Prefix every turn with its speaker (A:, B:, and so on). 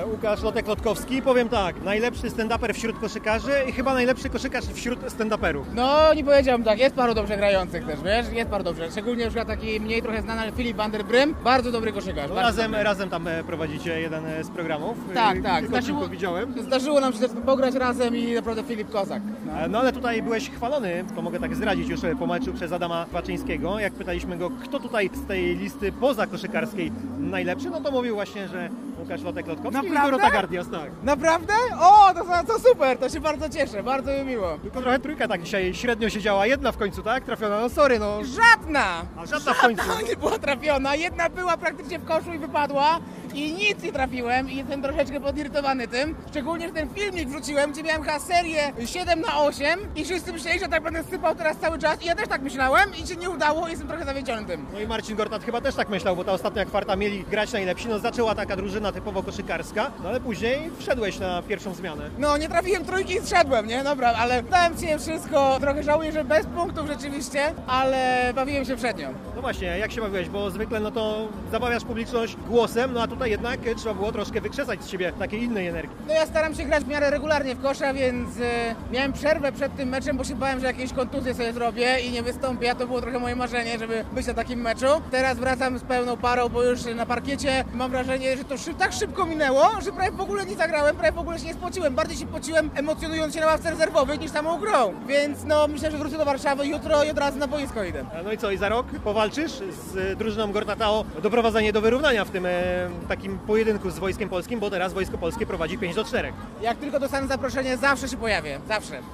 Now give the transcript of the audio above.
A: Łukasz Lotek-Lotkowski. Powiem tak, najlepszy stand-uper wśród koszykarzy i chyba najlepszy koszykarz wśród stand-uperów.
B: No, nie powiedziałbym tak, jest paru dobrze grających też, wiesz, jest paru dobrze. Szczególnie na przykład taki mniej trochę znany, ale Filip van der Brym, bardzo dobry koszykarz.
A: No,
B: bardzo dobry.
A: razem tam prowadzicie jeden z programów.
B: Tak.
A: Tylko widziałem.
B: Zdarzyło nam się też pograć razem i naprawdę Filip kozak.
A: No ale tutaj byłeś chwalony, to mogę tak zdradzić już po meczu przez Adama Baczyńskiego. Jak pytaliśmy go, kto tutaj z tej listy poza koszykarskiej najlepszy, no to mówił właśnie, że Łukasz Lotek-Lotkowski i Dorota Gardias, tak.
B: Naprawdę? O, to super, to się bardzo cieszę, bardzo mi miło.
A: Tylko trochę trójka tak dzisiaj średnio siedziała, jedna w końcu, tak? Trafiona, no sorry, no.
B: Żadna!
A: A żadna w końcu.
B: Nie była trafiona, jedna była praktycznie w koszu i wypadła i nic nie trafiłem i jestem troszeczkę podirytowany tym. Szczególnie, że ten filmik wrzuciłem, gdzie miałem chyba serię 7/8 i wszyscy myśleli, że tak będę sypał teraz cały czas i ja też tak myślałem i się nie udało i jestem trochę zawiedziony tym.
A: No i Marcin Gortat chyba też tak myślał, bo ta ostatnia kwarta mieli grać najlepsi, no zaczęła taka drużyna typowo koszykarska, no ale później wszedłeś na pierwszą zmianę.
B: No, nie trafiłem trójki i zszedłem, nie? Dobra, ale dałem ci wszystko, trochę żałuję, że bez punktów rzeczywiście, ale bawiłem się przednio.
A: No właśnie, jak się bawiłeś, bo zwykle no to zabawiasz publiczność głosem, no a tutaj jednak trzeba było troszkę wykrzesać z siebie takiej innej energii.
B: No ja staram się grać w miarę regularnie w kosza, więc miałem przerwę przed tym meczem, bo się bałem, że jakieś kontuzje sobie zrobię i nie wystąpię, a to było trochę moje marzenie, żeby być na takim meczu. Teraz wracam z pełną parą, bo już na parkiecie mam wrażenie, że to tak szybko minęło, że prawie w ogóle nie zagrałem, prawie w ogóle się nie spociłem. Bardziej się pociłem emocjonując się na ławce rezerwowej niż samą grą. Więc no myślę, że wrócę do Warszawy jutro i od razu na boisko idę.
A: No i co, i za rok powalczysz z drużyną Gortata o doprowadzenie do wyrównania w tym takim pojedynku z Wojskiem Polskim, bo teraz Wojsko Polskie prowadzi 5-4.
B: Jak tylko dostanę zaproszenie, zawsze się pojawię, zawsze.